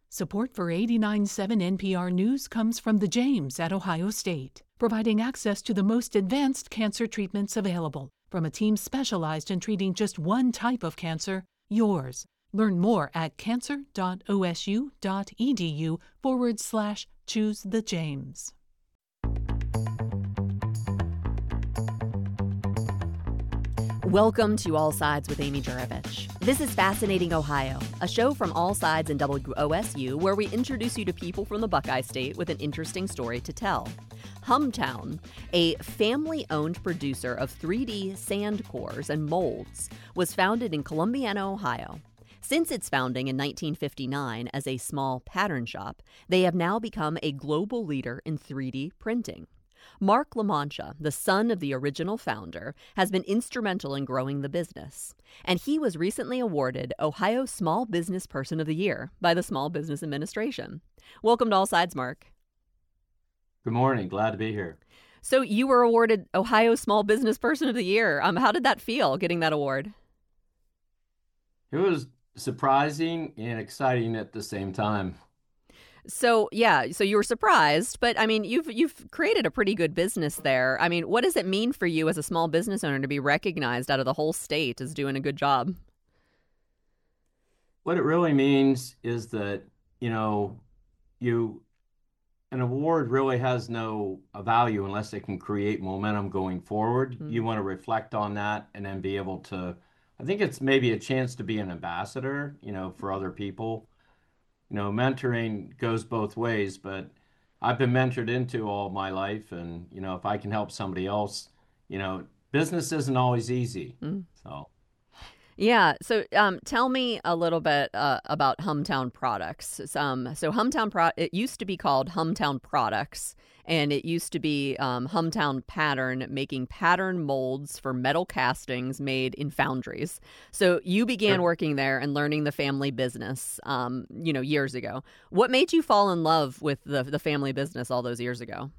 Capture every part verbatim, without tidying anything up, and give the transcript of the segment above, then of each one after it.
Support for eighty-nine point seven N P R News comes from the James at Ohio State, providing access to the most advanced cancer treatments available from a team specialized in treating just one type of cancer, yours. Learn more at cancer.osu.edu forward slash choose the James. Welcome to All Sides with Amy Juravich. This is Fascinating Ohio, a show from All Sides and W O S U where we introduce you to people from the Buckeye State with an interesting story to tell. Humtown, a family-owned producer of three D sand cores and molds, was founded in Columbiana, Ohio. Since its founding in nineteen fifty-nine as a small pattern shop, they have now become a global leader in three D printing. Mark LaMancha, the son of the original founder, has been instrumental in growing the business, and he was recently awarded Ohio Small Business Person of the Year by the Small Business Administration. Welcome to All Sides, Mark. Good morning. Glad to be here. So you were awarded Ohio Small Business Person of the Year. Um, how did that feel, getting that award? It was surprising and exciting at the same time. So, yeah, so you were surprised, but I mean, you've you've created a pretty good business there. I mean, what does it mean for you as a small business owner to be recognized out of the whole state as doing a good job? What it really means is that, you know, you an award really has no value unless it can create momentum going forward. Mm-hmm. You want to reflect on that and then be able to, I think it's maybe a chance to be an ambassador, you know, for other people. You know, mentoring goes both ways, but I've been mentored into all my life. And, you know, if I can help somebody else, you know, business isn't always easy. Mm. So. Yeah. So um, tell me a little bit uh, about Humtown Products. Um, so Humtown Pro- it used to be called Humtown Products, and it used to be um, Humtown Pattern, making pattern molds for metal castings made in foundries. So you began sure. working there and learning the family business, um, you know, years ago. What made you fall in love with the the family business all those years ago?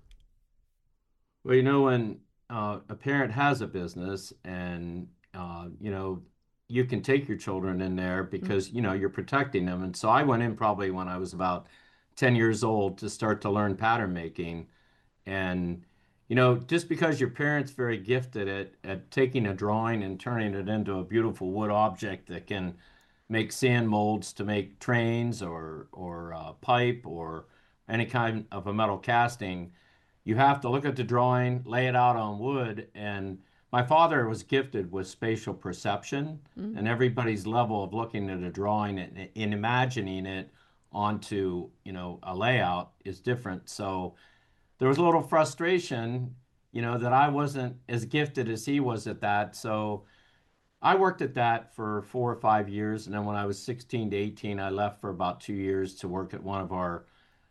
Well, you know, when uh, a parent has a business and, uh, you know, you can take your children in there because, you know, you're protecting them. And so I went in probably when I was about ten years old to start to learn pattern making. And, you know, just because your parent's very gifted at, at taking a drawing and turning it into a beautiful wood object that can make sand molds to make trains or, or uh, pipe or any kind of a metal casting, you have to look at the drawing, lay it out on wood. And my father was gifted with spatial perception, mm-hmm. and everybody's level of looking at a drawing and, and imagining it onto, you know, a layout is different. So there was a little frustration, you know, that I wasn't as gifted as he was at that. So I worked at that for four or five years. And then when I was sixteen to eighteen, I left for about two years to work at one of our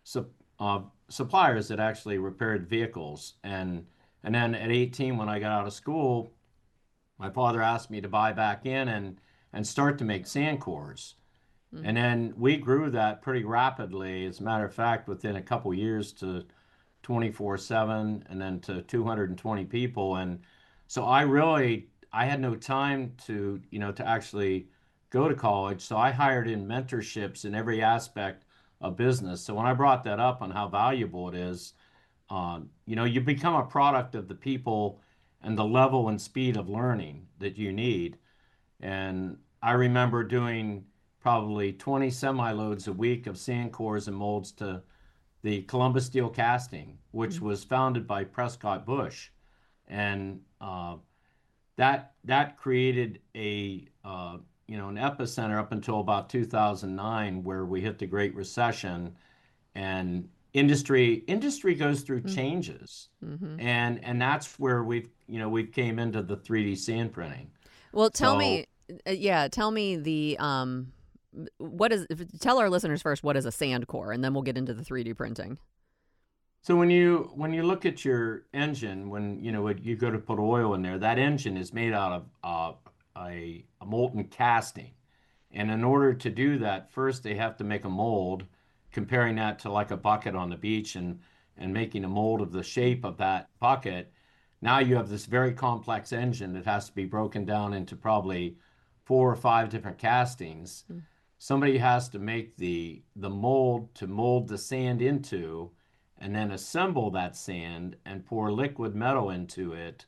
uh, suppliers that actually repaired vehicles. And And then at eighteen, when I got out of school, my father asked me to buy back in and, and start to make sand cores. Mm-hmm. And then we grew that pretty rapidly. As a matter of fact, within a couple years to twenty-four seven and then to two hundred twenty people. And so I really, I had no time to, you know, to actually go to college. So I hired in mentorships in every aspect of business. So when I brought that up on how valuable it is, Um, you know, you become a product of the people and the level and speed of learning that you need. And I remember doing probably twenty semi-loads a week of sand cores and molds to the Columbus Steel Casting, which mm-hmm. was founded by Prescott Bush. And uh, that that created a, uh, you know, an epicenter up until about two thousand nine, where we hit the Great Recession. And Industry industry goes through changes, mm-hmm. and and that's where we've you know we came into the three D sand printing. Well, tell so, me, yeah, tell me the um, what is tell our listeners first what is a sand core, and then we'll get into the three D printing. So when you when you look at your engine, when you know you go to put oil in there, that engine is made out of uh, a, a molten casting, and in order to do that, first they have to make a mold, comparing that to like a bucket on the beach and, and making a mold of the shape of that bucket. Now you have this very complex engine that has to be broken down into probably four or five different castings. Mm. somebody has to make the the mold to mold the sand into, and then assemble that sand and pour liquid metal into it.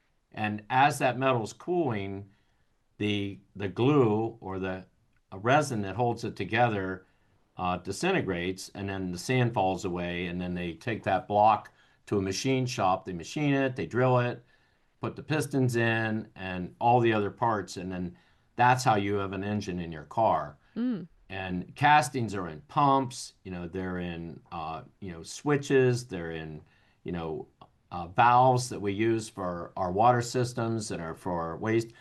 And as that metal's cooling, the the glue or the resin that holds it together uh, disintegrates, and then the sand falls away. And then they take that block to a machine shop. They machine it, they drill it, put the pistons in, and all the other parts, and then that's how you have an engine in your car. Mm. And castings are in pumps, you know, they're in, uh, you know, switches, they're in, you know, uh, valves that we use for our water systems and are for our waste.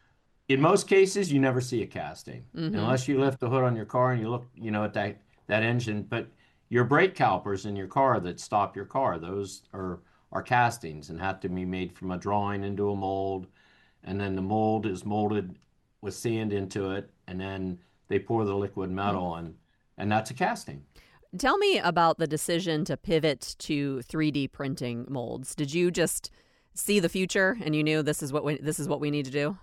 In most cases, you never see a casting Mm-hmm. unless you lift the hood on your car and you look, you know, at that that engine. But your brake calipers in your car that stop your car, those are are castings and have to be made from a drawing into a mold, and then the mold is molded with sand into it, and then they pour the liquid metal, and and that's a casting. Tell me about the decision to pivot to three D printing molds. Did you just see the future and you knew this is what we, this is what we need to do?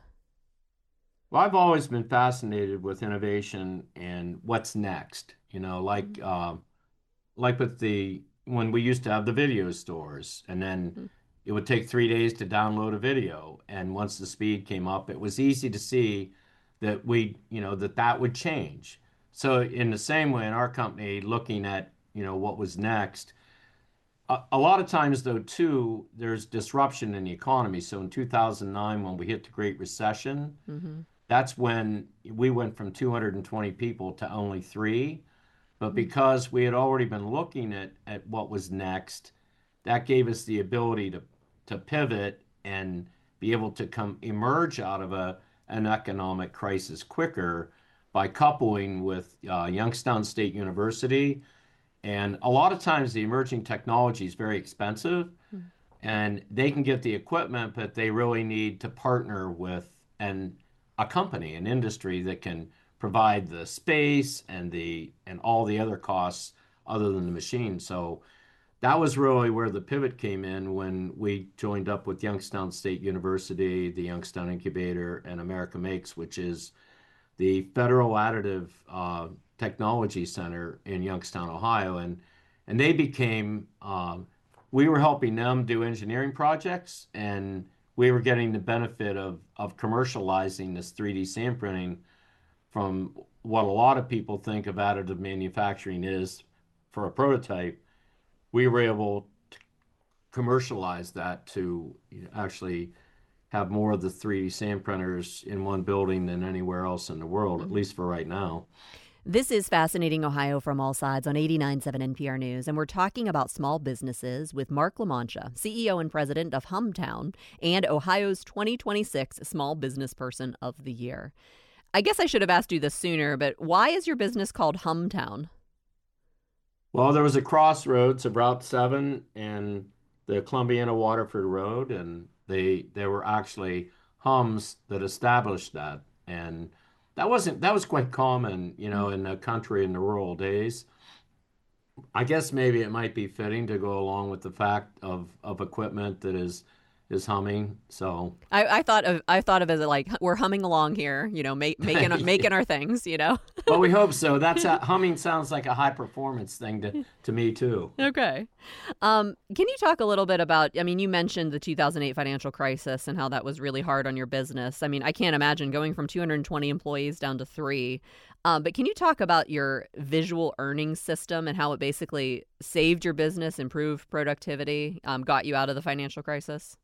Well, I've always been fascinated with innovation and what's next. You know, like uh, like with the when we used to have the video stores, and then Mm-hmm. it would take three days to download a video. And once the speed came up, it was easy to see that we, you know, that that would change. So in the same way, in our company, looking at, you know, what was next, a, a lot of times though, too, there's disruption in the economy. So in two thousand nine, when we hit the Great Recession, Mm-hmm. that's when we went from two hundred twenty people to only three. But because we had already been looking at, at what was next, that gave us the ability to, to pivot and be able to come emerge out of a, an economic crisis quicker by coupling with uh, Youngstown State University. And a lot of times the emerging technology is very expensive, and they can get the equipment, but they really need to partner with an a company, an industry that can provide the space and the and all the other costs other than the machine. So that was really where the pivot came in when we joined up with Youngstown State University, the Youngstown Incubator, and America Makes, which is the Federal Additive uh, Technology Center in Youngstown, Ohio, and and they became um, we were helping them do engineering projects, and we were getting the benefit of of commercializing this three D sand printing from what a lot of people think of additive manufacturing is for a prototype. We were able to commercialize that to actually have more of the three D sand printers in one building than anywhere else in the world, at least for right now. This is Fascinating Ohio from All Sides on eighty-nine point seven N P R News, and we're talking about small businesses with Mark LaMantia, C E O and president of Humtown and Ohio's twenty twenty-six Small Business Person of the Year. I guess I should have asked you this sooner, but why is your business called Humtown? Well, there was a crossroads of Route seven and the Columbiana Waterford Road, and they there were actually hums that established that. And that wasn't that was quite common, you know, in the country in the rural days. I guess maybe it might be fitting to go along with the fact of of equipment that is is humming. So I, I thought of I thought of it as like we're humming along here, you know, make, making making our things, you know. well, we hope so. That's a, humming sounds like a high performance thing to to me too. Okay. Um, can you talk a little bit about, I mean, you mentioned the two thousand eight financial crisis and how that was really hard on your business. I mean, I can't imagine going from two hundred twenty employees down to three. Um, but can you talk about your visual earnings system and how it basically saved your business, improved productivity, um, got you out of the financial crisis?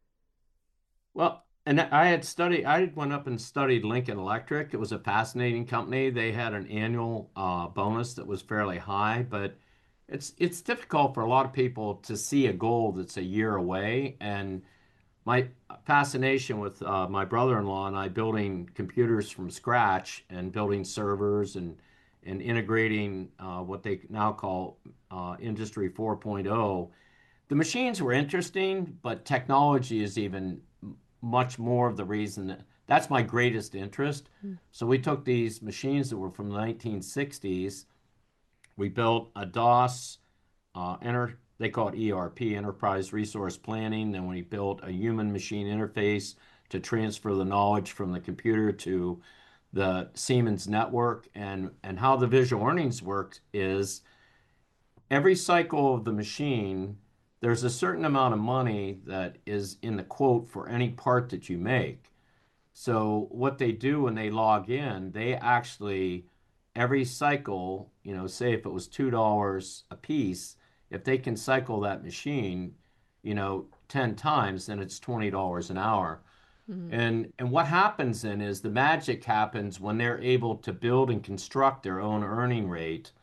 Well, and I had studied, I went up and studied Lincoln Electric. It was a fascinating company. They had an annual uh, bonus that was fairly high, but it's it's difficult for a lot of people to see a goal that's a year away. And my fascination with uh, my brother-in-law and I building computers from scratch and building servers and and integrating uh, what they now call uh, Industry 4.0. The machines were interesting, but technology is even much more of the reason that that's my greatest interest. So we took these machines that were from the nineteen sixties. We built a DOS, uh, enter, they call it E R P, Enterprise Resource Planning. Then we built a human machine interface to transfer the knowledge from the computer to the Siemens network, and and how the visual earnings work is every cycle of the machine, there's a certain amount of money that is in the quote for any part that you make. So what they do when they log in, they actually, every cycle, you know, say if it was two dollars a piece, if they can cycle that machine, you know, ten times, then it's twenty dollars an hour. Mm-hmm. And and what happens then is the magic happens when they're able to build and construct their own earning rate,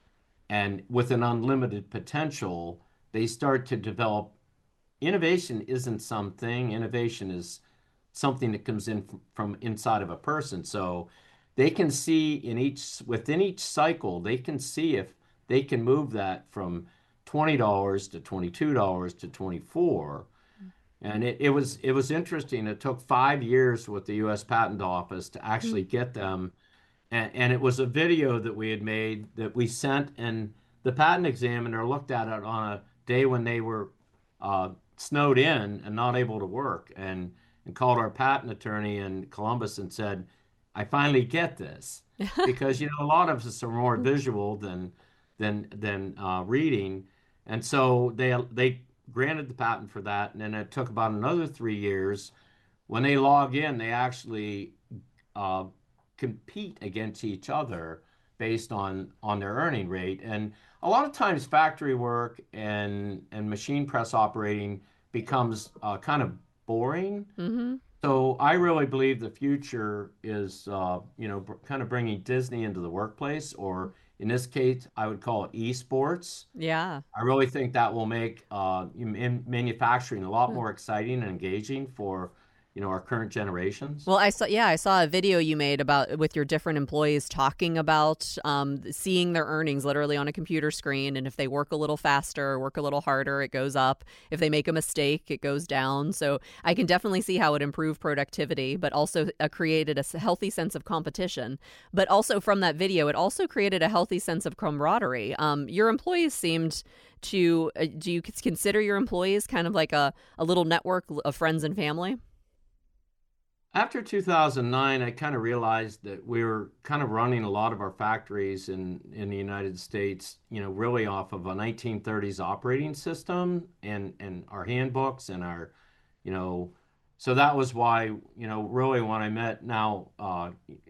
and with an unlimited potential, they start to develop. Innovation isn't something, innovation is something that comes in from, from inside of a person. So they can see in each, within each cycle, they can see if they can move that from twenty dollars to twenty-two dollars to twenty-four. And it, it was it was interesting. It took five years with the U S Patent Office to actually get them. And, and it was a video that we had made that we sent, and the patent examiner looked at it on a day when they were uh, snowed in and not able to work, and, and called our patent attorney in Columbus and said, I finally get this. Because, you know, a lot of us are more visual than than than uh, reading. And so they they granted the patent for that, and then it took about another three years. When they log in, they actually uh, compete against each other based on on their earning rate. And a lot of times factory work and and machine press operating becomes uh, kind of boring. Mm-hmm. So I really believe the future is, uh, you know, br- kind of bringing Disney into the workplace, or in this case, I would call it esports. Yeah. I really think that will make uh, in in manufacturing a lot more exciting and engaging for, you know, our current generations. Well, I saw, yeah, I saw a video you made about with your different employees talking about um, seeing their earnings literally on a computer screen. And if they work a little faster, work a little harder, it goes up. If they make a mistake, it goes down. So I can definitely see how it improved productivity, but also uh, created a s- healthy sense of competition. But also from that video, it also created a healthy sense of camaraderie. Um, your employees seemed to, uh, do you consider your employees kind of like a, a little network of friends and family? After two thousand nine, I kind of realized that we were kind of running a lot of our factories in, in the United States, you know, really off of a nineteen thirties operating system and, and our handbooks and our, you know, so that was why, you know, really when I met now, uh,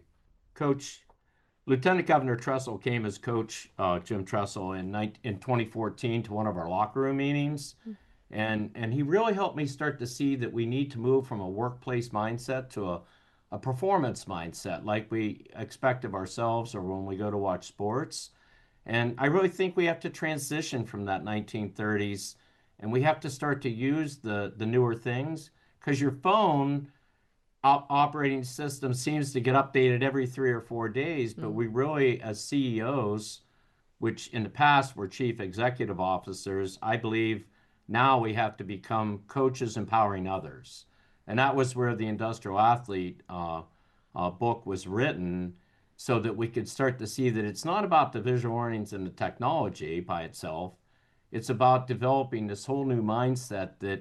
Coach, Lieutenant Governor Tressel came as Coach uh, Jim Tressel in, in twenty fourteen to one of our locker room meetings. And, and he really helped me start to see that we need to move from a workplace mindset to a, a performance mindset, like we expect of ourselves or when we go to watch sports. And I really think we have to transition from that nineteen thirties, and we have to start to use the, the newer things, because your phone op- operating system seems to get updated every three or four days. But we really, as C E Os, which in the past were chief executive officers, I believe now we have to become coaches empowering others. And that was where the Industrial Athlete uh, uh, book was written, so that we could start to see that it's not about the visual earnings and the technology by itself. It's about developing this whole new mindset that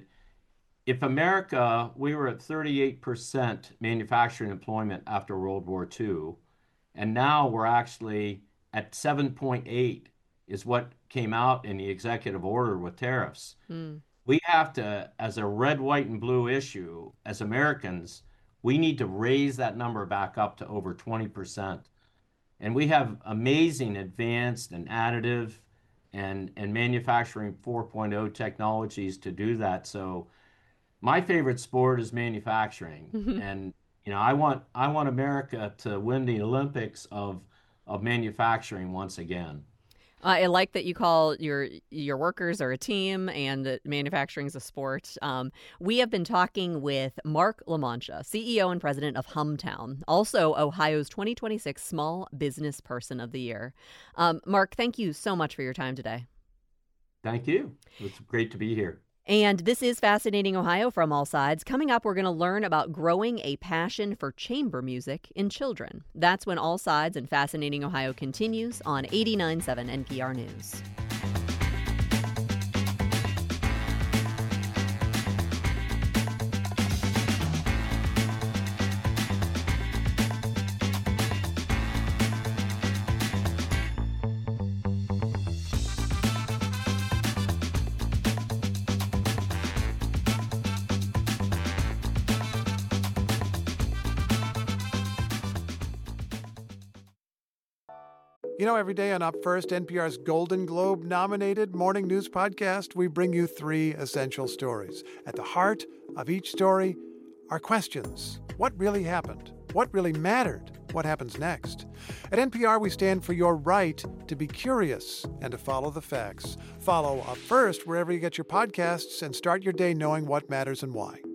if America, we were at thirty-eight percent manufacturing employment after World War Two, and now we're actually at seven point eight is what came out in the executive order with tariffs. Mm. We have to, as a red, white, and blue issue, as Americans, we need to raise that number back up to over twenty percent. And we have amazing advanced and additive and, and manufacturing four point oh technologies to do that. So my favorite sport is manufacturing. And, you know, I want I want America to win the Olympics of of manufacturing once again. I like that you call your your workers are a team and that manufacturing is a sport. Um, we have been talking with Mark LaMantia, C E O and president of Humtown, also Ohio's twenty twenty-six Small Business Person of the Year. Um, Mark, thank you so much for your time today. Thank you. It's great to be here. And this is Fascinating Ohio from All Sides. Coming up, we're going to learn about growing a passion for chamber music in children. That's when All Sides and Fascinating Ohio continues on eighty-nine point seven N P R News. You know, every day on Up First, N P R's Golden Globe-nominated morning news podcast, we bring you three essential stories. At the heart of each story are questions. What really happened? What really mattered? What happens next? At N P R, we stand for your right to be curious and to follow the facts. Follow Up First wherever you get your podcasts and start your day knowing what matters and why.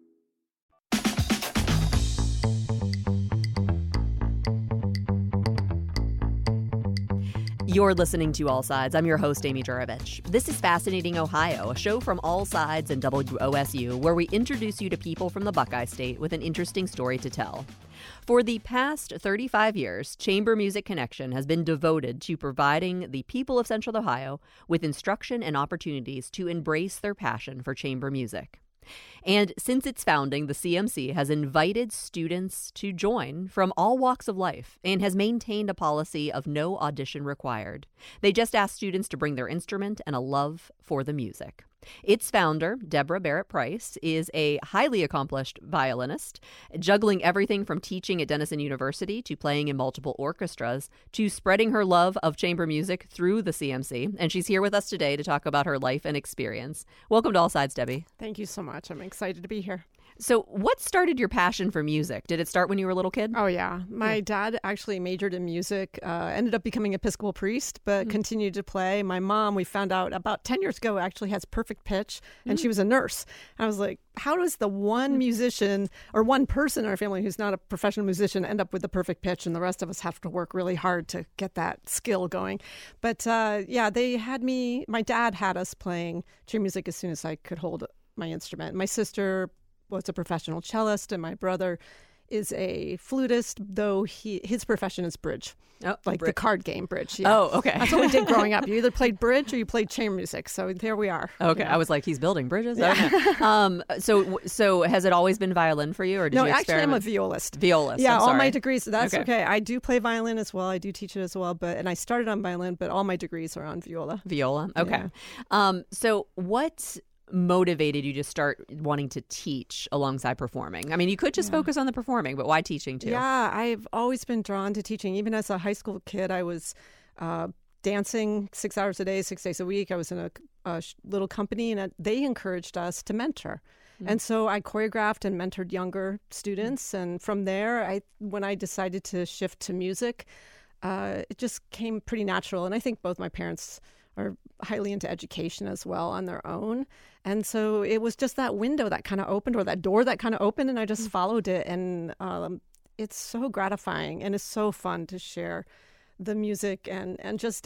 You're listening to All Sides. I'm your host, Amy Jurovich. This is Fascinating Ohio, a show from All Sides and W O S U, where we introduce you to people from the Buckeye State with an interesting story to tell. For the past thirty-five years, Chamber Music Connection has been devoted to providing the people of Central Ohio with instruction and opportunities to embrace their passion for chamber music. And since its founding, the C M C has invited students to join from all walks of life and has maintained a policy of no audition required. They just ask students to bring their instrument and a love for the music. Its founder, Deborah Barrett Price, is a highly accomplished violinist, juggling everything from teaching at Denison University to playing in multiple orchestras to spreading her love of chamber music through the C M C. And she's here with us today to talk about her life and experience. Welcome to All Sides, Debbie. Thank you so much. I'm excited to be here. So what started your passion for music? Did it start when you were a little kid? Oh, yeah. My yeah. dad actually majored in music, uh, ended up becoming Episcopal priest, but mm-hmm. continued to play. My mom, we found out about ten years ago, actually has perfect pitch, and mm-hmm. she was a nurse. I was like, how does the one musician or one person in our family who's not a professional musician end up with the perfect pitch, and the rest of us have to work really hard to get that skill going? But uh, yeah, they had me, my dad had us playing chamber music as soon as I could hold my instrument. My sister was a professional cellist, and my brother is a flutist, though he his profession is bridge, oh, like bridge. The card game bridge. Yeah. Oh, okay. That's what we did growing up. You either played bridge or you played chamber music. So there we are. Okay, you know? I was like, he's building bridges. Yeah. um, so, so has it always been violin for you, or did no? you Actually, I'm a experiment? violist. Violist. Yeah, I'm all sorry. my degrees. That's okay. okay. I do play violin as well. I do teach it as well. But and I started on violin, but all my degrees are on viola. Viola. Okay. Yeah. Um, so what motivated you to start wanting to teach alongside performing? I mean, you could just yeah. focus on the performing, but why teaching too? Yeah, I've always been drawn to teaching. Even as a high school kid, I was uh, dancing six hours a day, six days a week. I was in a, a little company, and they encouraged us to mentor. Mm-hmm. And so I choreographed and mentored younger students. Mm-hmm. And from there, I when I decided to shift to music, uh, it just came pretty natural. And I think both my parents are highly into education as well on their own. And so it was just that window that kind of opened, or that door that kind of opened, and I just mm-hmm. followed it. And um, it's so gratifying, and it's so fun to share the music and, and just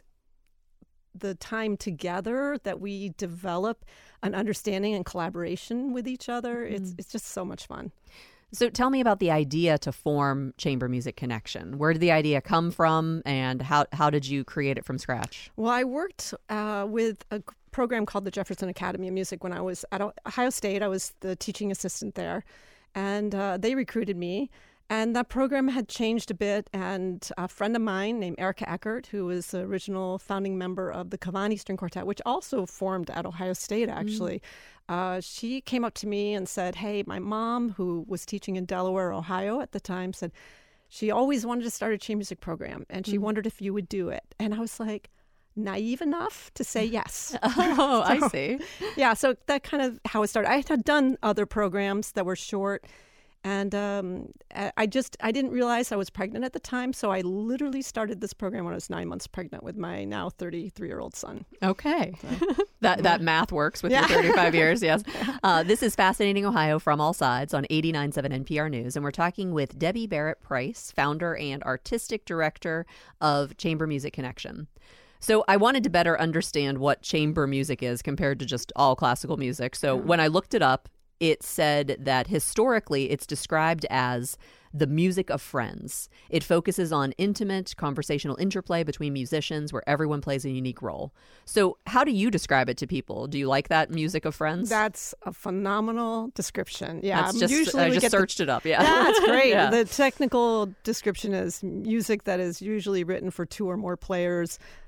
the time together that we develop an understanding and collaboration with each other. Mm-hmm. It's it's just so much fun. So tell me about the idea to form Chamber Music Connection. Where did the idea come from, and how how did you create it from scratch? Well, I worked uh, with a program called the Jefferson Academy of Music when I was at Ohio State. I was the teaching assistant there, and uh, they recruited me. And that program had changed a bit, and a friend of mine named Erica Eckert, who was the original founding member of the Cavani String Quartet, which also formed at Ohio State, actually, mm. uh, she came up to me and said, hey, my mom, who was teaching in Delaware, Ohio at the time, said she always wanted to start a chamber music program, and she mm. wondered if you would do it. And I was like, naive enough to say yes. Oh, so, I see. Yeah, so that kind of how it started. I had done other programs that were short, and um, I just, I didn't realize I was pregnant at the time, so I literally started this program when I was nine months pregnant with my now thirty-three-year-old son. Okay. So, that that math works with yeah. your thirty-five years, yes. Uh, this is Fascinating Ohio from All Sides on eighty-nine point seven N P R News, and we're talking with Debbie Barrett Price, founder and artistic director of Chamber Music Connection. So I wanted to better understand what chamber music is compared to just all classical music. So yeah. when I looked it up, it said that historically it's described as the music of friends. It focuses on intimate conversational interplay between musicians where everyone plays a unique role. So how do you describe it to people? Do you like that music of friends? That's a phenomenal description. Yeah, That's just, usually I we just get searched the, it up. Yeah, yeah, that's great. yeah. The technical description is music that is usually written for two or more players,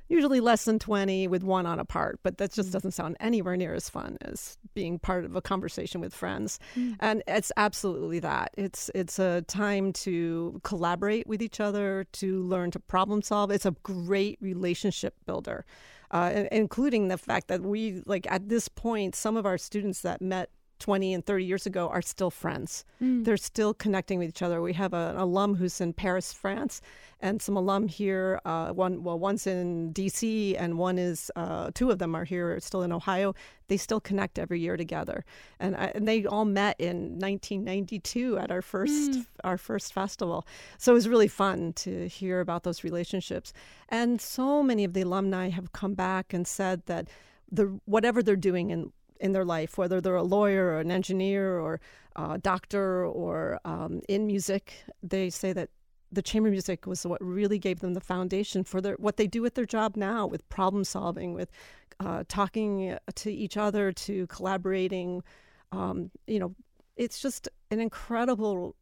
usually less than twenty with one on a part, but that just doesn't sound anywhere near as fun as being part of a conversation with friends. Mm. And it's absolutely that. It's it's a time to collaborate with each other, to learn to problem solve. It's a great relationship builder, uh, including the fact that we, like at this point, some of our students that met twenty and thirty years ago are still friends. Mm. They're still connecting with each other. We have a, an alum who's in Paris, France, and some alum here. Uh, one, well, one's in D C and one is, uh, two of them are here still in Ohio. They still connect every year together. And, I, and they all met in nineteen ninety-two at our first, mm. our first festival. So it was really fun to hear about those relationships. And so many of the alumni have come back and said that the whatever they're doing in in their life, whether they're a lawyer or an engineer or a doctor or um, in music, they say that the chamber music was what really gave them the foundation for their what they do at their job now, with problem solving, with uh, talking to each other, to collaborating. Um, you know, it's just an incredible,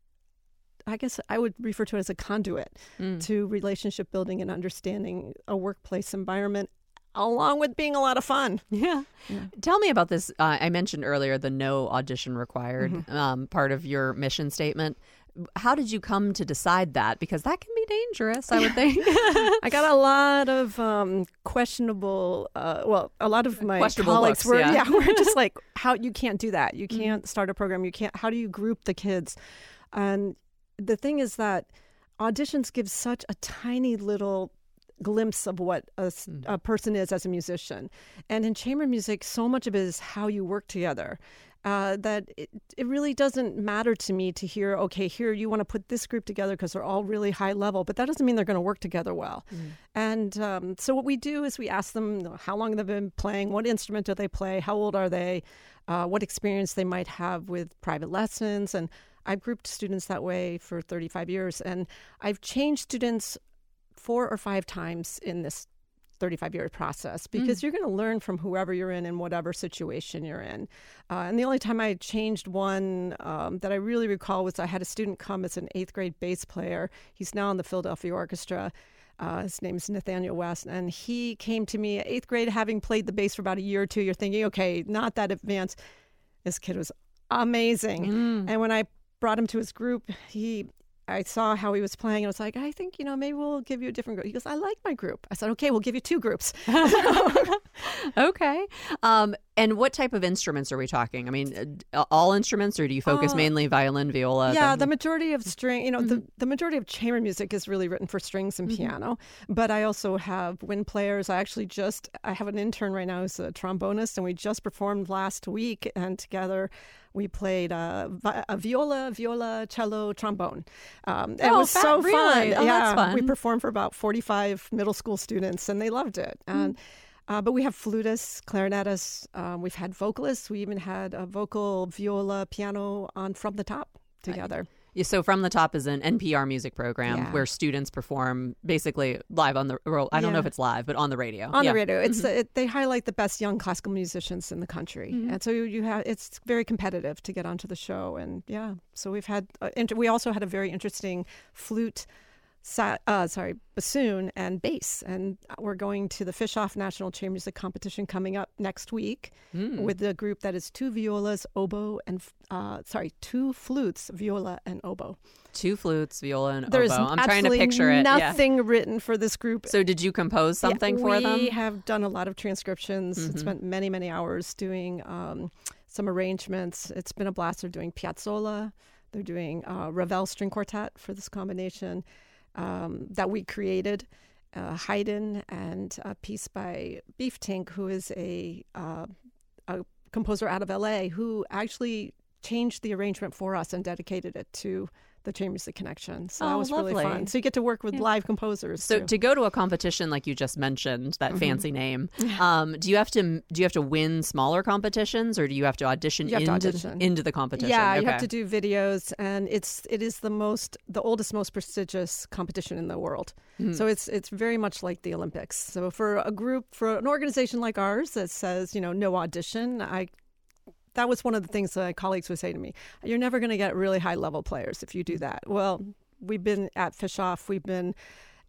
I guess I would refer to it as a conduit mm. to relationship building and understanding a workplace environment, along with being a lot of fun. Yeah. yeah. Tell me about this. Uh, I mentioned earlier the no audition required mm-hmm. um, part of your mission statement. How did you come to decide that? Because that can be dangerous, I would think. I got a lot of um, questionable, uh, well, a lot of my colleagues looks, were, yeah. yeah, were just like, how you can't do that. You can't mm-hmm. start a program. You can't, how do you group the kids? And the thing is that auditions give such a tiny little glimpse of what a, mm. a person is as a musician. And in chamber music, so much of it is how you work together. Uh, that it, it really doesn't matter to me to hear, okay, here you want to put this group together because they're all really high level, but that doesn't mean they're going to work together well. Mm. And um, so what we do is we ask them how long they've been playing, what instrument do they play, how old are they, uh, what experience they might have with private lessons. And I've grouped students that way for thirty-five years. And I've changed students four or five times in this thirty-five-year process, because mm. you're going to learn from whoever you're in and whatever situation you're in. Uh, and the only time I changed one um, that I really recall was I had a student come as an eighth grade bass player. He's now in the Philadelphia Orchestra. Uh, his name is Nathaniel West. And he came to me at eighth grade, having played the bass for about a year or two. You're thinking, okay, not that advanced. This kid was amazing. Mm. And when I brought him to his group, he... I saw how he was playing, and I was like, I think, you know, maybe we'll give you a different group. He goes, I like my group. I said, okay, we'll give you two groups. Okay. Um, and what type of instruments are we talking? I mean, uh, all instruments, or do you focus uh, mainly violin, viola? Yeah, the, the majority of string, you know, mm-hmm. the, the majority of chamber music is really written for strings and mm-hmm. piano. But I also have wind players. I actually just, I have an intern right now who's a trombonist, and we just performed last week, and together we played uh, a viola, viola, cello, trombone. Um, oh, it was fat, so really? fun. Oh, yeah, that's fun. We performed for about forty-five middle school students, and they loved it. And mm. uh, but we have flutists, clarinetists. Um, we've had vocalists. We even had a vocal, viola, piano on From the Top together. Right. Yeah, so From the Top is an N P R music program yeah. where students perform basically live on the, well, I don't yeah. know if it's live, but on the radio. On yeah. the radio. It's mm-hmm. it, they highlight the best young classical musicians in the country. Mm-hmm. And so you, you have, it's very competitive to get onto the show. And yeah, so we've had, uh, inter- we also had a very interesting flute, sa- uh, sorry, bassoon and bass. And we're going to the Fischoff National Chamber Music Competition coming up next week mm. with a group that is two violas, oboe, and, uh, sorry, two flutes, viola and oboe. Two flutes, viola, and There's oboe. I'm trying to picture it. Nothing yeah. written for this group. So did you compose something yeah, for we them? We have done a lot of transcriptions. Mm-hmm. It's spent many, many hours doing um, some arrangements. It's been a blast. They're doing Piazzolla. They're doing uh, Ravel String Quartet for this combination um, that we created. Uh, Haydn, and a piece by Beef Tink, who is a, uh, a composer out of L A, who actually changed the arrangement for us and dedicated it to the Chamber Music Connection. So oh, that was lovely. really fun. So you get to work with yeah. live composers. So too. To go to a competition like you just mentioned, that mm-hmm. fancy name, um, do you have to do you have to win smaller competitions, or do you have to audition, have into, to audition. into the competition? Yeah, okay. you have to do videos, and it's it is the most the oldest, most prestigious competition in the world. Mm-hmm. So it's it's very much like the Olympics. So for a group, for an organization like ours that says, you know, no audition, I. That was one of the things that my colleagues would say to me. You're never going to get really high-level players if you do that. Well, we've been at Fischoff. We've been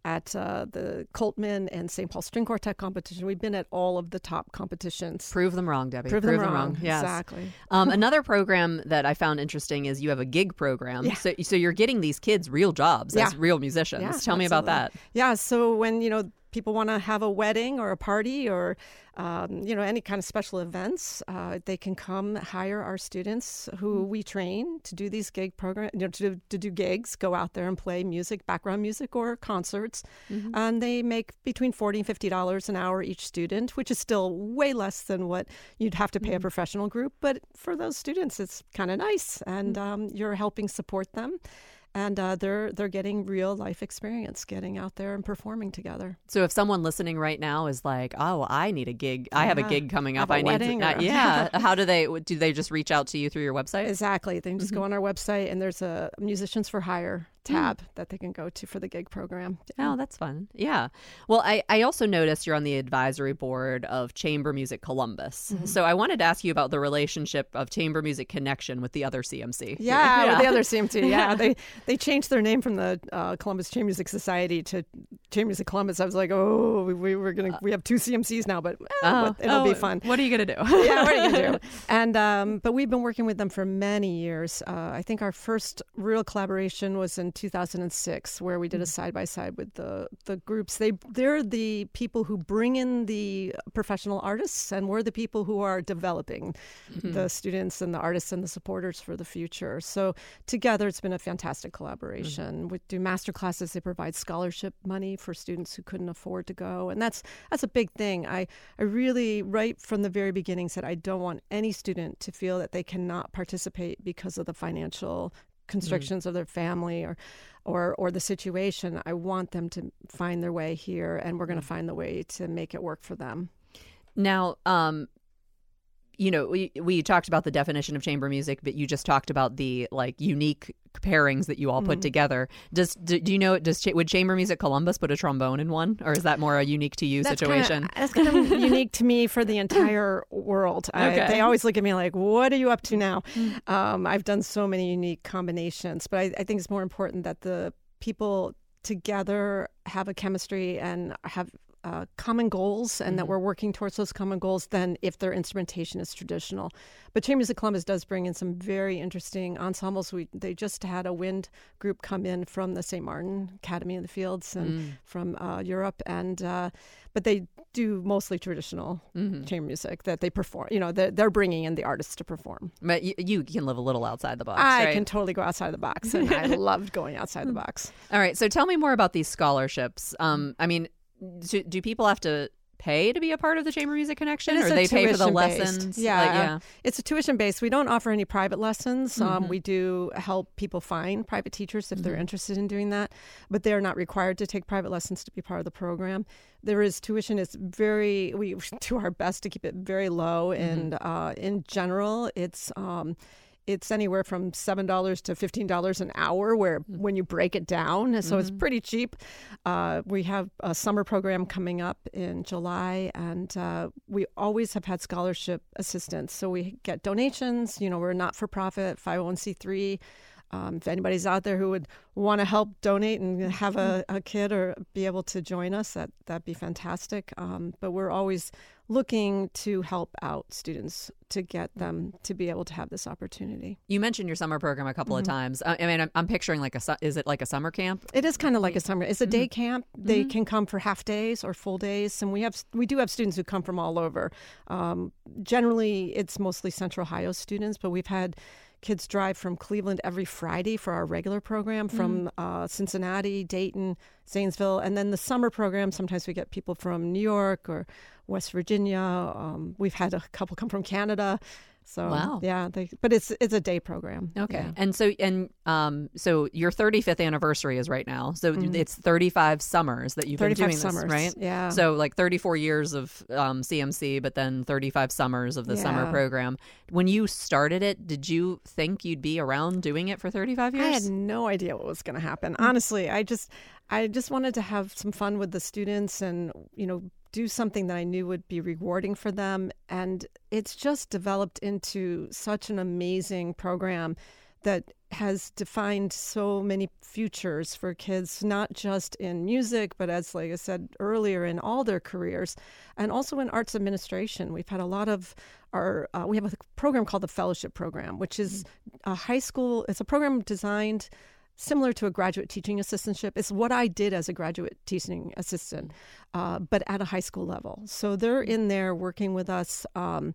at uh, the Coltman and Saint Paul String Quartet competition. We've been at all of the top competitions. Prove them wrong, Debbie. Prove, Prove them, them wrong. wrong. Yes. Exactly. Um, another program that I found interesting is you have a gig program. Yeah. So, so you're getting these kids real jobs Yeah. as real musicians. Yeah, Tell me about that. Yeah. So when, you know, people want to have a wedding or a party or, um, you know, any kind of special events, uh, they can come hire our students who we train to do these gig programs, you know, to, to do gigs, go out there and play music, background music or concerts. Mm-hmm. And they make between forty dollars and fifty dollars an hour each student, which is still way less than what you'd have to pay mm-hmm. a professional group. But for those students, it's kind of nice. And mm-hmm. um, you're helping support them. And uh, they're they're getting real life experience, getting out there and performing together. So if someone listening right now is like, "Oh, I need a gig. I have yeah. a gig coming up. I, I need to." Uh, or... yeah. How do they? Do they just reach out to you through your website? Exactly. They can just mm-hmm. go on our website, and there's a musicians for hire tab mm. that they can go to for the gig program. Yeah. Oh, that's fun. Yeah. Well, I, I also noticed you're on the advisory board of Chamber Music Columbus. Mm-hmm. So I wanted to ask you about the relationship of Chamber Music Connection with the other C M C. Yeah, yeah. with the other C M C. Yeah, they they changed their name from the uh, Columbus Chamber Music Society to Chamber Music Columbus. I was like, oh, we, we we're gonna we have two C M Cs now, but eh, uh, it'll oh, be fun. What are you gonna do? Yeah, what are you gonna do? And um, but we've been working with them for many years. Uh, I think our first real collaboration was in two thousand six, where we did a side by side with the the groups. They they're the people who bring in the professional artists, and we're the people who are developing mm-hmm. the students and the artists and the supporters for the future. So together, it's been a fantastic collaboration. Mm-hmm. We do master classes. They provide scholarship money for students who couldn't afford to go, and that's that's a big thing. I I really right from the very beginning said I don't want any student to feel that they cannot participate because of the financial constrictions mm. of their family or, or or the situation. I want them to find their way here, and we're going to find the way to make it work for them. Now, um, you know, we we talked about the definition of chamber music, but you just talked about the like unique pairings that you all put mm-hmm. together. Does do, do you know? Does would Chamber Music Columbus put a trombone in one, or is that more a unique to you that's situation? Kinda, that's kind of unique to me for the entire world. Okay. I, they always look at me like, "What are you up to now?" Um, I've done so many unique combinations, but I, I think it's more important that the people together have a chemistry and have Uh, common goals, and mm-hmm. that we're working towards those common goals than if their instrumentation is traditional. But Chamber Music Columbus does bring in some very interesting ensembles. We They just had a wind group come in from the Saint Martin Academy of the Fields and mm. from uh, Europe, and uh, but they do mostly traditional mm-hmm. chamber music that they perform. You know, they're, they're bringing in the artists to perform. But you, you can live a little outside the box, I right? can totally go outside the box, and I loved going outside the box. All right, so tell me more about these scholarships. Um, I mean, Do, do people have to pay to be a part of the Chamber Music Connection, or they pay for the lessons? Yeah, like, yeah. Uh, it's a tuition based. We don't offer any private lessons. Mm-hmm. Um, we do help people find private teachers if mm-hmm. they're interested in doing that, but they're not required to take private lessons to be part of the program. There is tuition. It's very, we do our best to keep it very low, mm-hmm. and uh, in general, it's um, it's anywhere from seven dollars to fifteen dollars an hour where mm-hmm. when you break it down. So mm-hmm. it's pretty cheap. Uh, we have a summer program coming up in July, and uh, we always have had scholarship assistance. So we get donations. You know, we're a not-for-profit, five oh one c three. Um, if anybody's out there who would want to help donate and have a, a kid or be able to join us, that, that'd be fantastic. Um, but we're always looking to help out students to get them to be able to have this opportunity. You mentioned your summer program a couple mm-hmm. of times. I, I mean, I'm, I'm picturing like a, is it like a summer camp? It is kind of like a summer. It's a mm-hmm. day camp. They mm-hmm. can come for half days or full days. And we have, we do have students who come from all over. Um, generally, it's mostly Central Ohio students, but we've had kids drive from Cleveland every Friday for our regular program, from mm. uh, Cincinnati, Dayton, Zanesville. And then the summer program, sometimes we get people from New York or West Virginia. Um, we've had a couple come from Canada. So wow. yeah, they, but it's it's a day program. Okay, yeah. and so and um, so your thirty-fifth anniversary is right now. So mm-hmm. it's thirty-five summers that you've been doing this, summers. Right? Yeah. So like thirty-four years of um, C M C, but then thirty-five summers of the yeah. summer program. When you started it, did you think you'd be around doing it for thirty-five years? I had no idea what was going to happen. Honestly, I just I just wanted to have some fun with the students and, you know, do something that I knew would be rewarding for them. And it's just developed into such an amazing program that has defined so many futures for kids, not just in music, but as like I said earlier, in all their careers, and also in arts administration. We've had a lot of our, uh, we have a program called the Fellowship Program, which is a high school, it's a program designed similar to a graduate teaching assistantship. It's what I did as a graduate teaching assistant, uh, but at a high school level. So they're in there working with us um,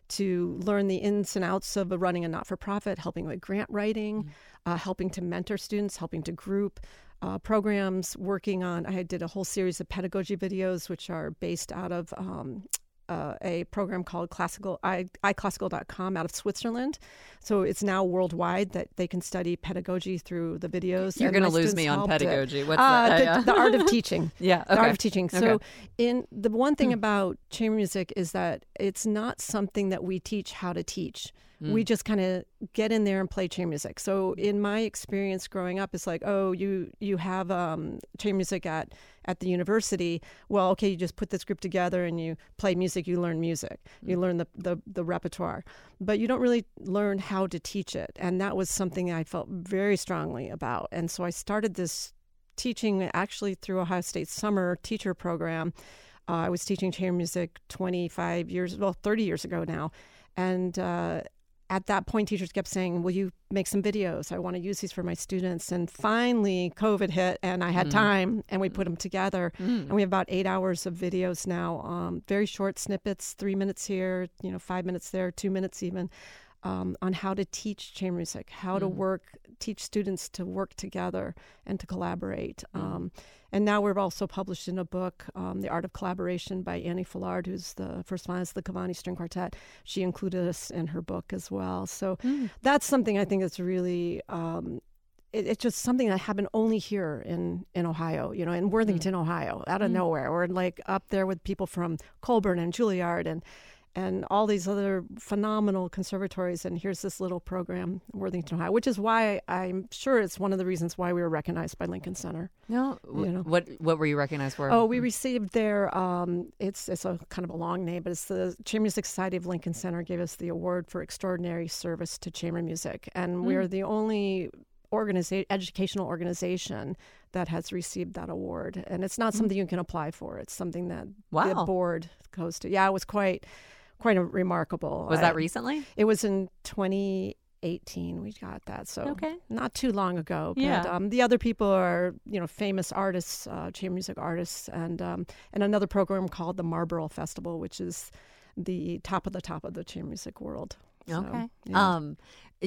to learn the ins and outs of running a not-for-profit, helping with grant writing, mm-hmm. uh, helping to mentor students, helping to group uh, programs, working on, I did a whole series of pedagogy videos, which are based out of um, uh, a program called Classical, i, iClassical dot com out of Switzerland. So it's now worldwide that they can study pedagogy through the videos. You're going to lose me on pedagogy. It. What's uh, that? The, yeah. the art of teaching. yeah. Okay. The art of teaching. So okay. in the one thing mm. about chamber music is that it's not something that we teach how to teach. Mm. We just kind of get in there and play chamber music. So in my experience growing up, it's like, oh, you you have um, chamber music at, at the university. Well, okay, you just put this group together and you play music, you learn music. Mm. You learn the, the, the repertoire. But you don't really learn how to teach it. And that was something I felt very strongly about. And so I started this teaching actually through Ohio State's summer teacher program. Uh, I was teaching chamber music twenty-five years, well, thirty years ago now. And uh, at that point, teachers kept saying, will you make some videos? I want to use these for my students. And finally, COVID hit and I had mm. time and we put them together. Mm. And we have about eight hours of videos now, um, very short snippets, three minutes here, you know, five minutes there, two minutes even, um, on how to teach chamber music, how mm. to work, teach students to work together and to collaborate. Mm. Um, and now we're also published in a book, um, The Art of Collaboration by Annie Foulard, who's the first violinist of the Cavani String Quartet. She included us in her book as well. So mm. that's something I think that's really, um, it, it's just something that happened only here in, in Ohio, you know, in Worthington, mm. Ohio, out of mm. nowhere. We're like up there with people from Colburn and Juilliard and and all these other phenomenal conservatories. And here's this little program in Worthington, Ohio, which is why I'm sure it's one of the reasons why we were recognized by Lincoln Center. No, you know? What what were you recognized for? Oh, we received their, um, it's it's a kind of a long name, but it's the Chamber Music Society of Lincoln Center gave us the award for extraordinary service to chamber music. And mm. we're the only organiza- educational organization that has received that award. And it's not something you can apply for. It's something that wow. the board goes to. Yeah, it was quite... Quite a remarkable. Was that I, recently? It was in twenty eighteen. We got that, so okay. not too long ago. But yeah. um, the other people are, you know, famous artists, uh, chamber music artists, and um, and another program called the Marlborough Festival, which is the top of the top of the chamber music world. So, okay. Yeah. Um,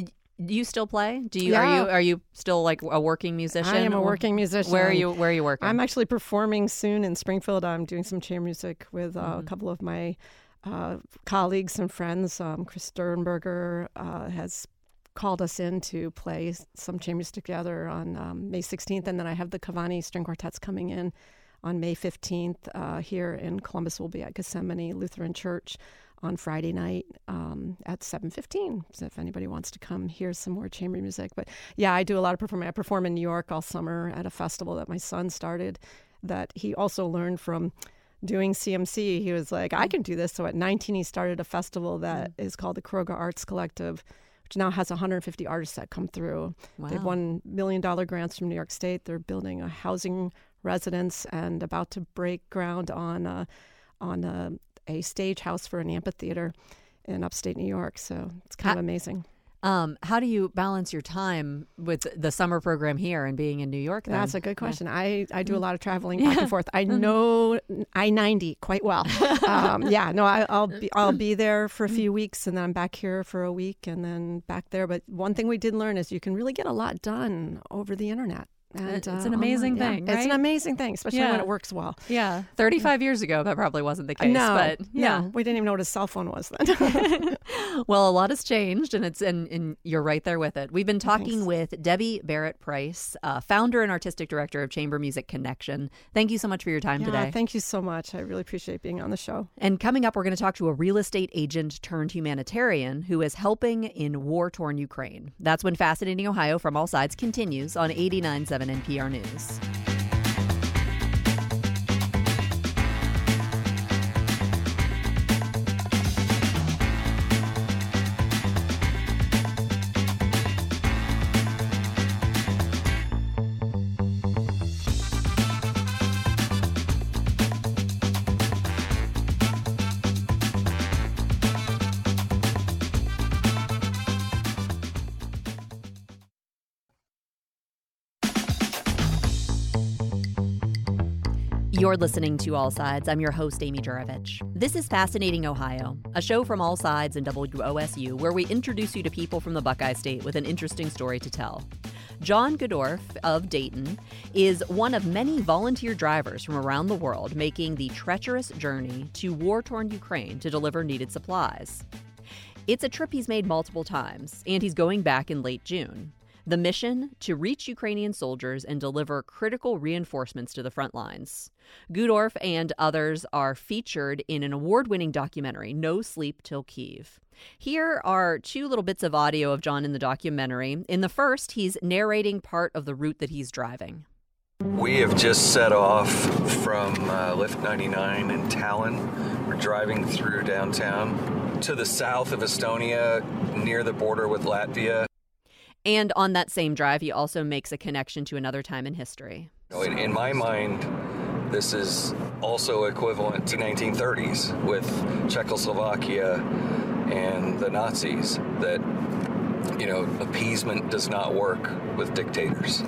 do you still play? Do you yeah. are you are you still like a working musician? I am a working musician. Where are you? Where are you working? I'm actually performing soon in Springfield. I'm doing some chamber music with uh, mm-hmm. a couple of my. Uh, colleagues and friends. um, Chris Sternberger uh, has called us in to play some chambers together on um, May sixteenth, and then I have the Cavani String Quartets coming in on May fifteenth uh, here in Columbus. We'll be at Gethsemane Lutheran Church on Friday night um, at seven fifteen. So if anybody wants to come hear some more chamber music. But yeah, I do a lot of performing. I perform in New York all summer at a festival that my son started that he also learned from doing C M C. He was like, I can do this. So at nineteen, he started a festival that mm. is called the Kuroga Arts Collective, which now has one hundred fifty artists that come through. Wow. They've won million dollar grants from New York State. They're building a housing residence and about to break ground on a, on a, a stage house for an amphitheater in upstate New York. So it's kind How, of amazing. Um, how do you balance your time with the summer program here and being in New York then? That's a good question. Yeah. I, I do a lot of traveling yeah. back and forth. I know I ninety quite well. um, yeah, no, I, I'll be I'll be there for a few weeks and then I'm back here for a week and then back there. But one thing we did learn is you can really get a lot done over the internet. And, it's uh, an amazing online. thing, yeah. right? It's an amazing thing, especially yeah. when it works well. Yeah. thirty-five years ago, that probably wasn't the case. No, but yeah. no, we didn't even know what a cell phone was then. Well, a lot has changed, and it's and, and you're right there with it. We've been talking Thanks. with Debbie Barrett Price, uh, founder and artistic director of Chamber Music Connection. Thank you so much for your time yeah, today. Thank you so much. I really appreciate being on the show. And coming up, we're going to talk to a real estate agent turned humanitarian who is helping in war-torn Ukraine. That's when Fascinating Ohio from All Sides continues on eighty-nine point seven N P R News. You're listening to All Sides. I'm your host, Amy Jurovich. This is Fascinating Ohio, a show from All Sides and W O S U where we introduce you to people from the Buckeye State with an interesting story to tell. John Goodorf of Dayton is one of many volunteer drivers from around the world making the treacherous journey to war-torn Ukraine to deliver needed supplies. It's a trip he's made multiple times, and he's going back in late June. The mission, to reach Ukrainian soldiers and deliver critical reinforcements to the front lines. Goodorf and others are featured in an award-winning documentary, No Sleep Till Kyiv. Here are two little bits of audio of John in the documentary. In the first, he's narrating part of the route that he's driving. We have just set off from uh, Lift ninety-nine in Tallinn. We're driving through downtown to the south of Estonia, near the border with Latvia. And on that same drive, he also makes a connection to another time in history. In, in my mind, this is also equivalent to nineteen thirties with Czechoslovakia and the Nazis, that, you know, appeasement does not work with dictators.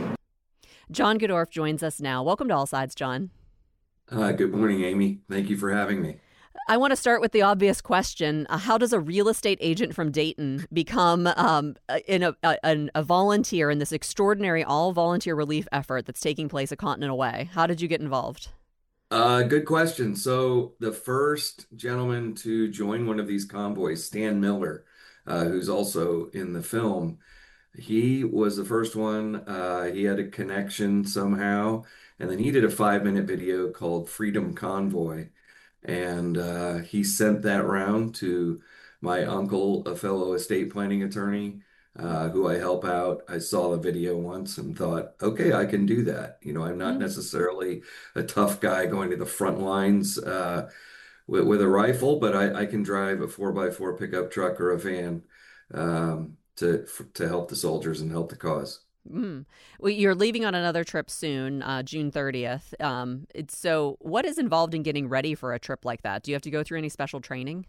John Goodorf joins us now. Welcome to All Sides, John. Uh, good morning, Amy. Thank you for having me. I want to start with the obvious question. Uh, how does a real estate agent from Dayton become um, in a, a, a volunteer in this extraordinary all-volunteer relief effort that's taking place a continent away? How did you get involved? Uh, good question. So the first gentleman to join one of these convoys, Stan Miller, uh, who's also in the film, he was the first one. Uh, he had a connection somehow, and then he did a five-minute video called Freedom Convoy. And uh, he sent that round to my uncle, a fellow estate planning attorney, uh, who I help out. I saw the video once and thought, okay, I can do that. You know, I'm not Mm. necessarily a tough guy going to the front lines uh, with, with a rifle, but I, I can drive a four by four pickup truck or a van um, to to help the soldiers and help the cause. Mm. Well, you're leaving on another trip soon, uh, June thirtieth. Um, it's, so what is involved in getting ready for a trip like that? Do you have to go through any special training?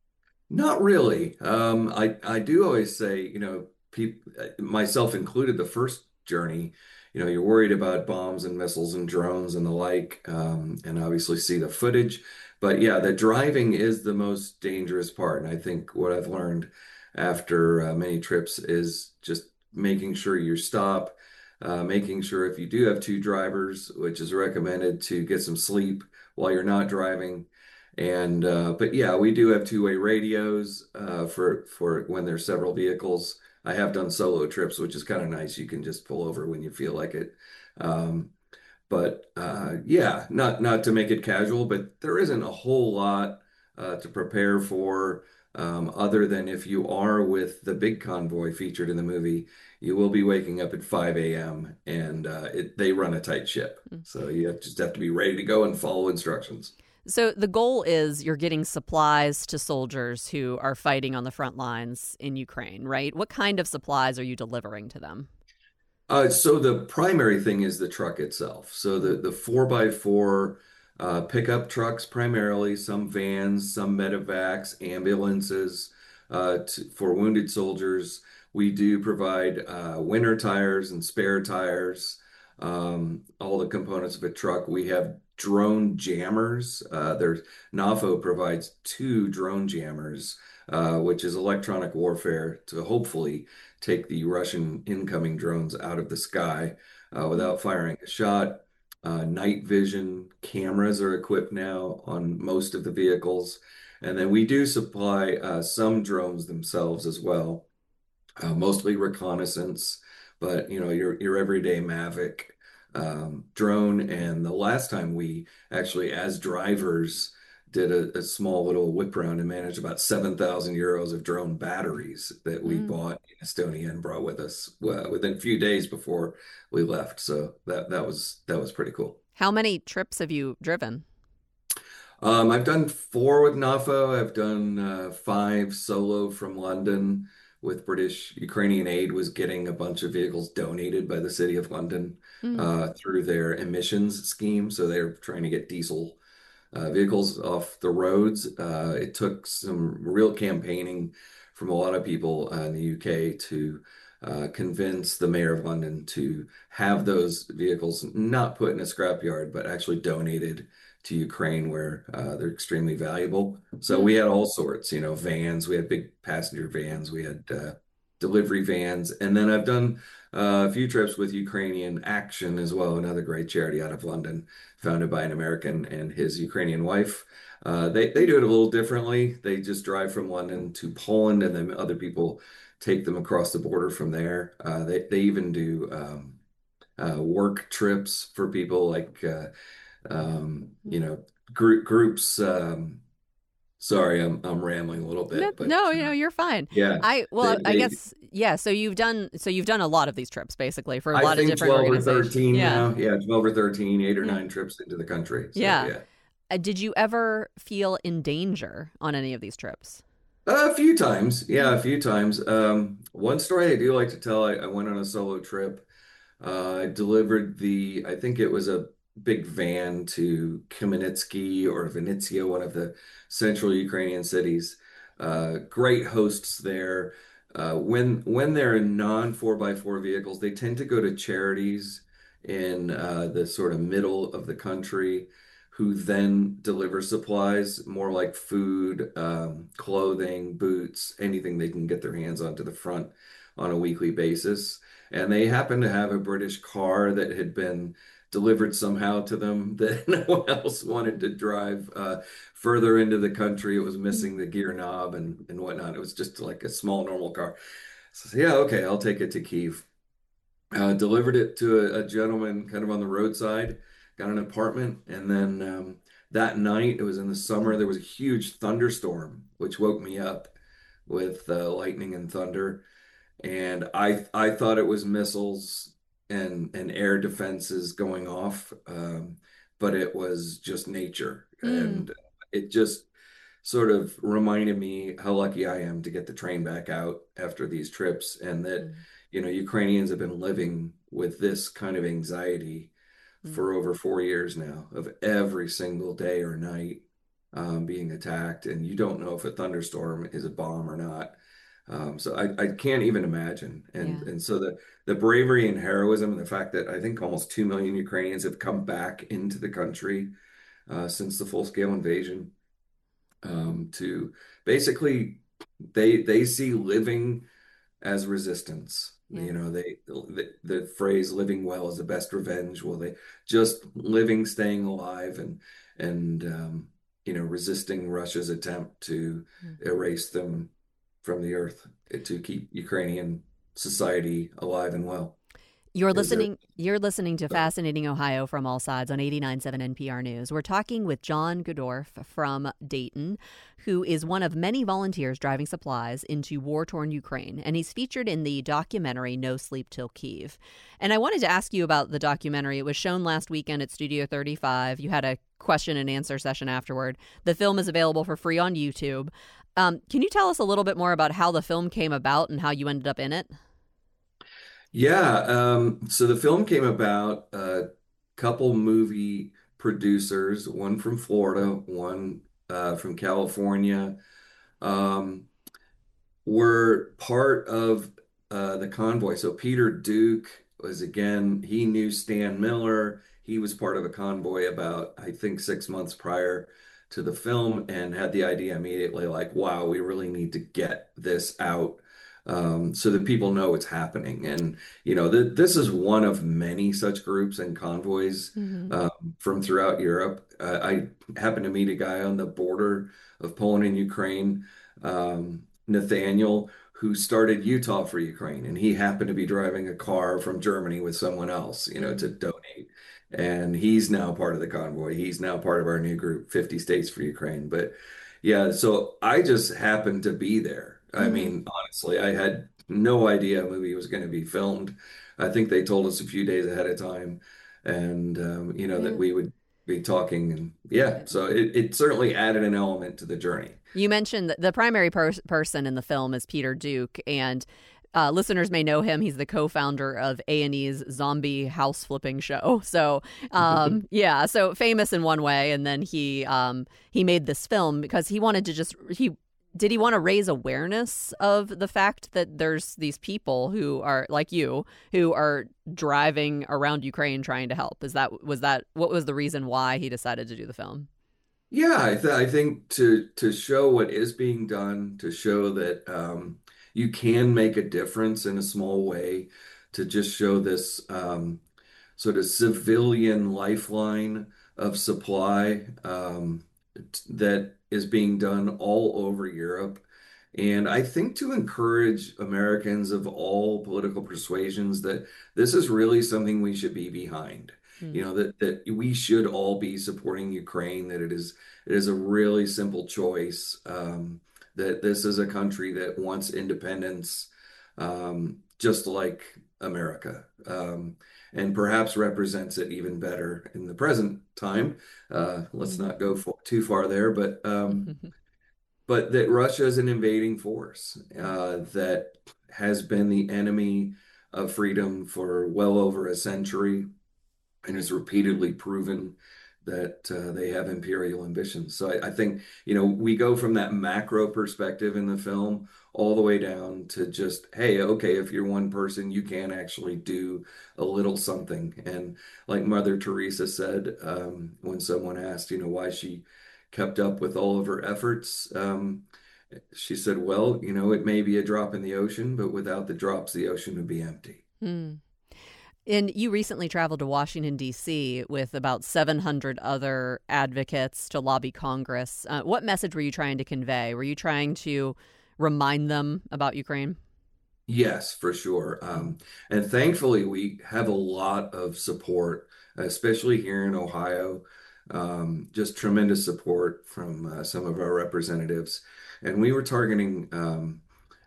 Not really. Um, I, I do always say, you know, people, myself included, the first journey, you know, you're worried about bombs and missiles and drones and the like, um, and obviously see the footage. But yeah, the driving is the most dangerous part. And I think what I've learned after uh, many trips is just making sure you stop, uh, making sure if you do have two drivers, which is recommended, to get some sleep while you're not driving. And uh, but yeah, we do have two-way radios uh, for for when there's several vehicles. I have done solo trips, which is kind of nice. You can just pull over when you feel like it. Um, but uh, yeah, not not to make it casual, but there isn't a whole lot uh, to prepare for. Um, other than if you are with the big convoy featured in the movie, you will be waking up at five a.m. and uh, it, they run a tight ship. So you have, just have to be ready to go and follow instructions. So the goal is you're getting supplies to soldiers who are fighting on the front lines in Ukraine, right? What kind of supplies are you delivering to them? Uh, so the primary thing is the truck itself. So the, the four by four Uh, pickup trucks primarily, some vans, some medevacs, ambulances uh, to, for wounded soldiers. We do provide uh, winter tires and spare tires, um, all the components of a truck. We have drone jammers. Uh, there's NAFO provides two drone jammers, uh, which is electronic warfare to hopefully take the Russian incoming drones out of the sky uh, without firing a shot. Uh, night vision cameras are equipped now on most of the vehicles. And then we do supply uh, some drones themselves as well, uh, mostly reconnaissance, but you know, your, your everyday Mavic um, drone. And the last time we actually, as drivers, did a, a small little whip around and managed about seven thousand euros of drone batteries that we mm. bought in Estonia and brought with us well, within a few days before we left. So that, that was, that was pretty cool. How many trips have you driven? Um, I've done four with NAFO. I've done uh, five solo from London with British Ukrainian Aid was getting a bunch of vehicles donated by the city of London mm. uh, through their emissions scheme. So they're trying to get diesel Uh, vehicles off the roads. Uh, it took some real campaigning from a lot of people uh, in the U K to uh, convince the mayor of London to have those vehicles not put in a scrapyard, but actually donated to Ukraine, where uh, they're extremely valuable. So we had all sorts, you know, vans. We had big passenger vans. We had uh, delivery vans. And then I've done uh, a few trips with Ukrainian Action as well, another great charity out of London, founded by an American and his Ukrainian wife. Uh, they, they do it a little differently. They just drive from London to Poland, and then other people take them across the border from there. Uh, they, they even do um, uh, work trips for people, like, uh, um, you know, group, groups. Um, sorry, I'm, I'm rambling a little bit. No, but, no, uh, you know, you're fine. Yeah. I well, they, I they, guess yeah. So you've done so you've done a lot of these trips basically for a I lot of think different twelve or organizations. thirteen yeah. now. Yeah, twelve or thirteen, eight or Yeah. nine trips into the country. So, Yeah. yeah. Uh, did you ever feel in danger on any of these trips? Uh, a few times. Yeah, a few times. Um, one story I do like to tell, I, I went on a solo trip. Uh, I delivered the, I think it was a big van to Khmelnytsky or Vinnytsia, one of the central Ukrainian cities. Uh, great hosts there. Uh, when when they're in non four by four vehicles, they tend to go to charities in uh, the sort of middle of the country, who then deliver supplies, more like food, um, clothing, boots, anything they can get their hands on to the front on a weekly basis. And they happened to have a British car that had been delivered somehow to them that no one else wanted to drive uh, further into the country. It was missing the gear knob and, and whatnot. It was just like a small, normal car. So, yeah, okay, I'll take it to Kyiv. Uh, delivered it to a, a gentleman kind of on the roadside, got an apartment, and then um, that night, it was in the summer, there was a huge thunderstorm, which woke me up with uh, lightning and thunder. And I I thought it was missiles and and air defenses going off, um, but it was just nature, Mm. and it just sort of reminded me how lucky I am to get the train back out after these trips, and that Mm. you know Ukrainians have been living with this kind of anxiety Mm. for over four years now, of every single day or night um, being attacked, and you don't know if a thunderstorm is a bomb or not. Um, so I, I can't even imagine. And Yeah. and so the the bravery and heroism, and the fact that I think almost two million Ukrainians have come back into the country uh, since the full-scale invasion, um, to basically they they see living as resistance. Yeah. You know, they the, the phrase "living well is the best revenge." Well, they just living, staying alive, and and um, you know, resisting Russia's attempt to Mm. erase them from the earth, to keep Ukrainian society alive and well. You're Is there- listening. You're listening to Fascinating Ohio from All Sides on eighty-nine point seven N P R News. We're talking with John Goodorf from Dayton, who is one of many volunteers driving supplies into war-torn Ukraine, and he's featured in the documentary No Sleep Till Kyiv. And I wanted to ask you about the documentary. It was shown last weekend at Studio thirty-five. You had a question and answer session afterward. The film is available for free on YouTube. Um, can you tell us a little bit more about how the film came about and how you ended up in it? Yeah, um, so the film came about, a couple movie producers, one from Florida, one uh, from California, um, were part of uh, the convoy. So Peter Duke was, again, he knew Stan Miller. He was part of a convoy about, I think, six months prior to the film, and had the idea immediately, like, wow, we really need to get this out, um, so that people know it's happening. And, you know, th this is one of many such groups and convoys Mm-hmm. um, from throughout Europe. Uh, I happened to meet a guy on the border of Poland and Ukraine, um, Nathaniel, who started Utah for Ukraine. And he happened to be driving a car from Germany with someone else, you know, to donate. And he's now part of the convoy. He's now part of our new group, fifty States for Ukraine. But yeah, so I just happened to be there. I Mhm. mean, honestly, I had no idea a movie was going to be filmed. I think they told us a few days ahead of time, and um, you know, Yeah. that we would be talking. And yeah, so it, it certainly added an element to the journey. You mentioned that the primary pers- person in the film is Peter Duke, and uh, listeners may know him. He's the co-founder of A and E's zombie house flipping show. So, um, yeah, so famous in one way, and then he um, he made this film because he wanted to just he Did he want to raise awareness of the fact that there's these people who are like you, who are driving around Ukraine trying to help? Is that was that what was the reason why he decided to do the film? Yeah, I, th I think to to show what is being done, to show that um, you can make a difference in a small way, to just show this um, sort of civilian lifeline of supply um, t- that is being done all over Europe. And I think to encourage Americans of all political persuasions that this is really something we should be behind. You Mm. know, that that we should all be supporting Ukraine, that it is it is a really simple choice, um, that this is a country that wants independence, um, just like America, um, and perhaps represents it even better in the present time. Uh, let's Mhm. not go fo- too far there, but um, but that Russia is an invading force uh, that has been the enemy of freedom for well over a century and has repeatedly proven that uh, they have imperial ambitions. So I, I think, you know, we go from that macro perspective in the film all the way down to just, hey, okay, if you're one person, you can actually do a little something. And like Mother Teresa said, um, when someone asked, you know, why she kept up with all of her efforts, um, she said, well, you know, it may be a drop in the ocean, but without the drops, the ocean would be empty. Mm. And you recently traveled to Washington, D C with about seven hundred other advocates to lobby Congress. Uh, what message were you trying to convey? Were you trying to remind them about Ukraine? Yes, for sure. Um, and thankfully, we have a lot of support, especially here in Ohio. Um, just tremendous support from uh, some of our representatives. And we were targeting um,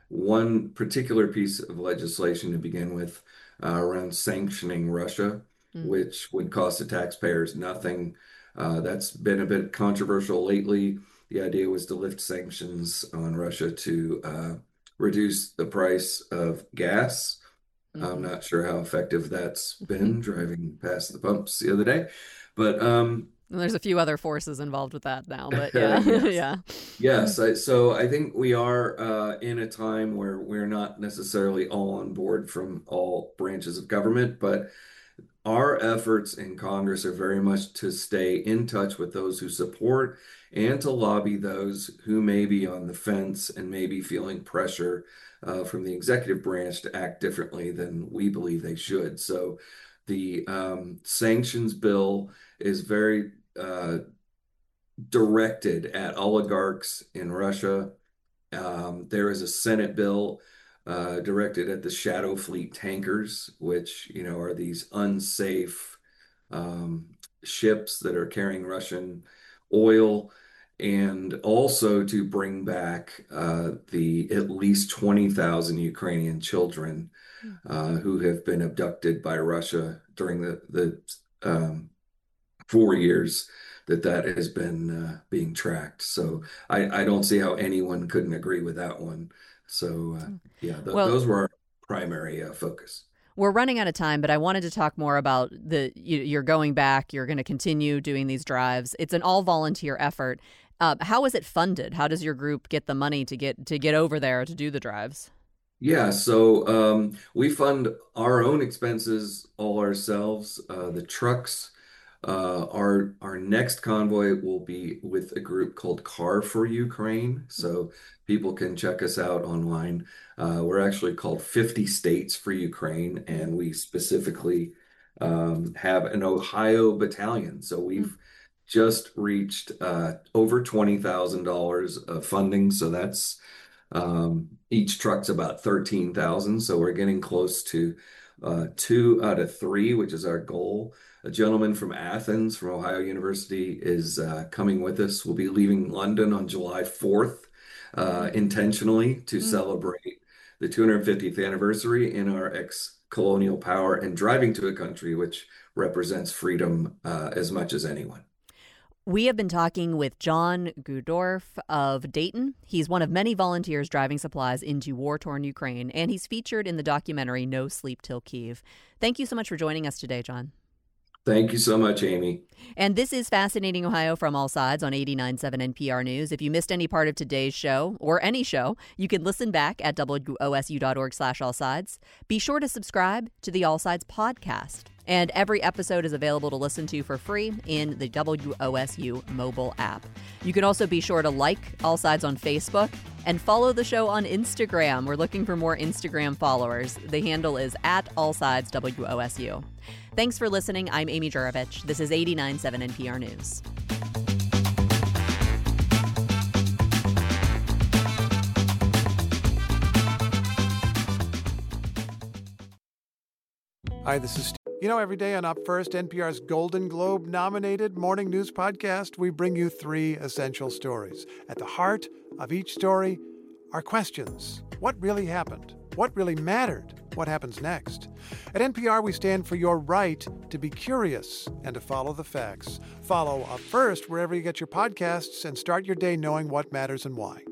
one particular piece of legislation to begin with uh, around sanctioning Russia, Mm. which would cost the taxpayers nothing. Uh, that's been a bit controversial lately. The idea was to lift sanctions on Russia to uh, reduce the price of gas. I'm Hmm. not sure how effective that's been driving past the pumps the other day, but um, There's a few other forces involved with that now, but yeah, yes. yeah. Yes, I, so I think we are uh, in a time where we're not necessarily all on board from all branches of government, but our efforts in Congress are very much to stay in touch with those who support and to lobby those who may be on the fence and may be feeling pressure uh, from the executive branch to act differently than we believe they should. So the um, sanctions bill is very uh, directed at oligarchs in Russia. Um, there is a Senate bill uh, directed at the shadow fleet tankers, which, you know, are these unsafe um, ships that are carrying Russian oil, and also to bring back uh, the at least twenty thousand Ukrainian children uh, who have been abducted by Russia during the, the um, four years that that has been uh, being tracked. So I, I don't see how anyone couldn't agree with that one. So uh, yeah, th Well, those were our primary uh, focus. we're running out of time, but I wanted to talk more about the you, you're going back. You're going to continue doing these drives. It's an all volunteer effort. Uh, how is it funded? How does your group get the money to get to get over there to do the drives? Yeah, so um, we fund our own expenses all ourselves. Uh, the trucks, uh, our our next convoy will be with a group called Car for Ukraine. So people can check us out online. Uh, we're actually called fifty States for Ukraine, and we specifically um, have an Ohio battalion. So we've just reached uh, over twenty thousand dollars of funding. So that's um, each truck's about thirteen thousand, so we're getting close to uh, two out of three, which is our goal. A gentleman from Athens, from Ohio University, is uh, coming with us. We'll be leaving London on July fourth, uh, intentionally to celebrate the two hundred fiftieth anniversary in our ex-colonial power and driving to a country which represents freedom uh, as much as anyone. We have been talking with John Gudorf of Dayton. He's one of many volunteers driving supplies into war-torn Ukraine, and he's featured in the documentary No Sleep Till Kyiv. Thank you so much for joining us today, John. Thank you so much, Amy. And this is Fascinating Ohio from All Sides on eighty-nine point seven N P R News. If you missed any part of today's show or any show, you can listen back at W O S U dot org slash all sides. Be sure to subscribe to the All Sides podcast. And every episode is available to listen to for free in the W O S U mobile app. You can also be sure to like All Sides on Facebook and follow the show on Instagram. We're looking for more Instagram followers. The handle is at All Sides W O S U. Thanks for listening. I'm Amy Juravich. This is eighty-nine point seven N P R News. Hi, this is Steve. You know, every day on Up First, N P R's Golden Globe nominated morning news podcast, we bring you three essential stories. At the heart of each story are questions. What really happened? What really mattered? What happens next? At N P R, we stand for your right to be curious and to follow the facts. Follow Up First wherever you get your podcasts and start your day knowing what matters and why.